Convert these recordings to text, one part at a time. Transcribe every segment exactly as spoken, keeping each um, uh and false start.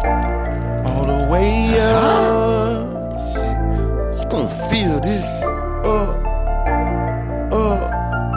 all the way up. She gon' feel this. Uh, uh.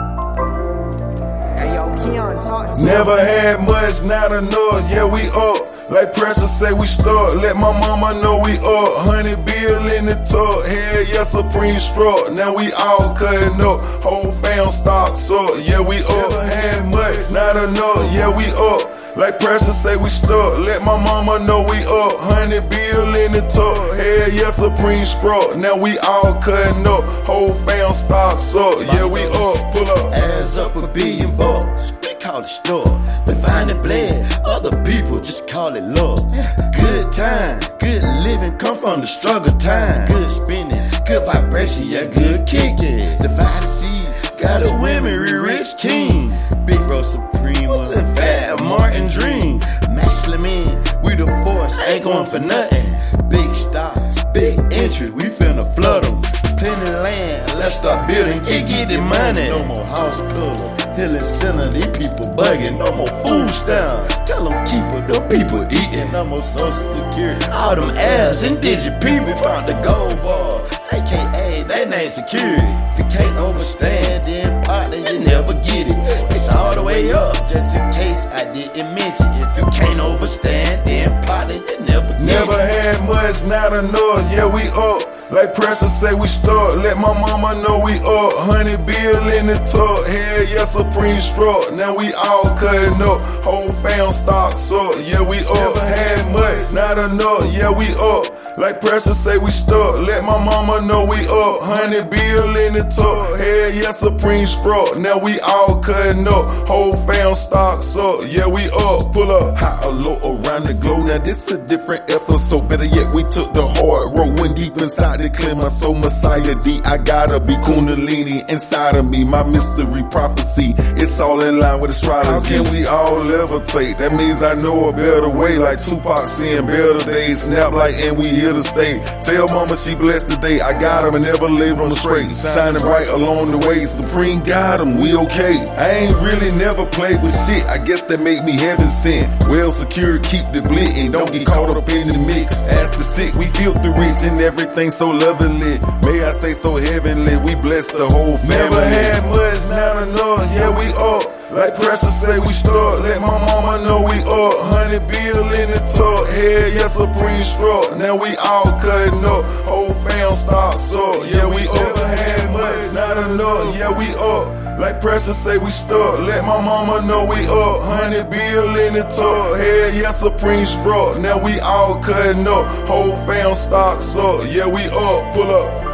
Hey yo, Keon, talk to Never had much, not enough. Yeah, we up. Like pressure say we start. Let my mama know we up. Honey bill in the tub. Hell yeah, Supreme struck. Now we all cutting up. Whole fam starts up. Yeah, we up. Never had much, not enough. Yeah, we up. Like pressure say we stuck. Let my mama know we up. Honey bill in the tub. Hell yeah, Supreme struck. Now we all cutting up. Whole fam starts up. Yeah, we up. Pull up. Adds up a billion bucks. They call it store. We find it bled. Other people just call it love. Good time, good living come from the struggle time. Good spending, good vibration, yeah, good kicking. Divided seed, got a women, we rich king. Big Roll Supreme, and Fat Martin Dream. Maximum in, we the force, ain't going for nothing. Big stocks, big interest, we finna flood them. Plenty land, let's start building, get get the money. No more house pillar. Hilling center, these people bugging, no more food stamps. Tell them keep it, them people eating, no more social security. All them ass and digit people found the gold bar, A K A that name security. If you can't overstand, then partner, you never get it. It's all the way up, just in case I didn't mention. If you can't overstand, then partner, you never get Never it. had much, not enough. Yeah, we up. Like pressure say we start. Let my mama know we up. Honey bill in the tub. Hell yeah, Supreme struck. Now we all cutting up. Whole fam starts up. Yeah, we up. Never had much, not enough. Yeah, we up. Like pressure say we stuck. Let my mama know we up. Honey bill in the tub. Hell yeah, Supreme struck. Now we all cutting up. Whole fam starts up. Yeah, we up. Pull up. High or low around the globe. Now this a different episode. Better yet, we took the hard road. Went deep inside to clear my soul. Messiah D. I gotta be Kundalini inside of me. My mystery prophecy. It's all in line with astrology. How can we all levitate? That means I know a better way. Like Tupac seeing better days. Snap like and we here to stay. Tell mama she blessed today. I got him and never lived on the straight. Shining bright along the way. Supreme got him, we okay. I ain't really never played with shit. I guess that make me heaven sent. Well secured, keep the blitting. Don't get caught up in the mix. Ask the sick, we filthy rich and everything so lovely. May I say so heavenly. We bless the whole family. Never had much, not enough. Yeah, we up. Like pressure say we start. Let my mama know we up. Honey bill in the tub. Hell yeah, Supreme struck. Now we all cutting up. Whole fam starts up. Yeah, we up. Never had much, not enough. Yeah, we up. Like pressure say we stuck. Let my mama know we up. Honey bill in the tub. Hell yeah, Supreme struck. Now we all cutting up. Whole fam starts up. Yeah, we up. Pull up.